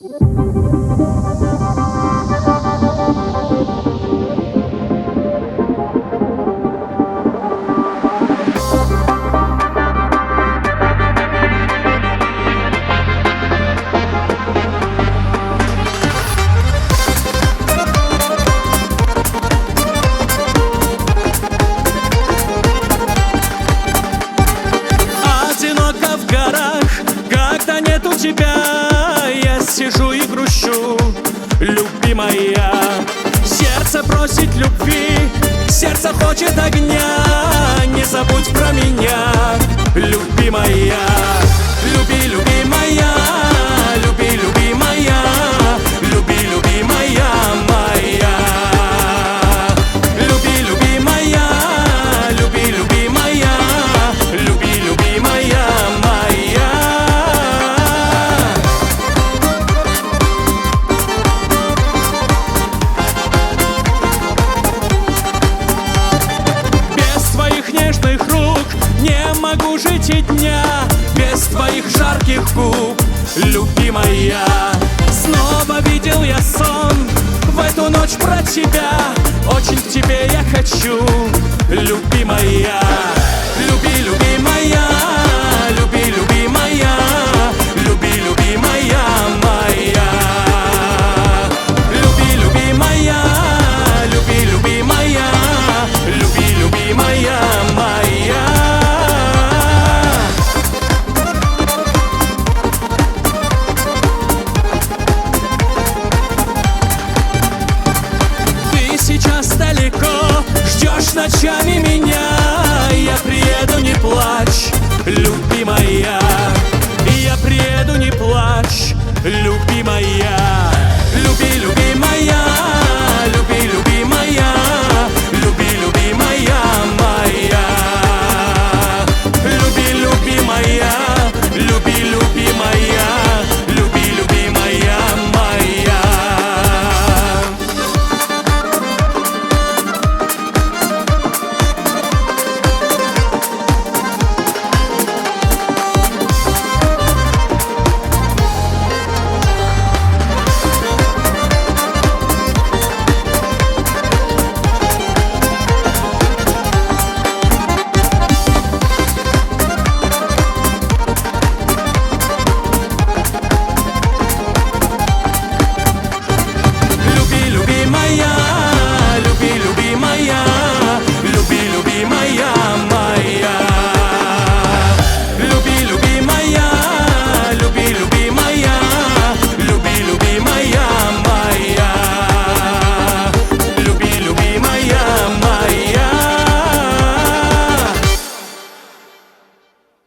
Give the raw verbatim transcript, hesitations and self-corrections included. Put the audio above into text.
Одиноко в горах, когда нету тебя, я сижу и грущу, любимая. Сердце просит любви, сердце хочет огня. Не забудь про меня, любимая. Люби, любимая, люби, любимая, люби, любимая моя. Люби, любимая, люби, любимая, люби, любимая моя. Без твоих нежных рук не могу жить и дня, без твоих жарких губ, любимая. Снова видел я сон в эту ночь про тебя, очень к тебе я хочу, любимая.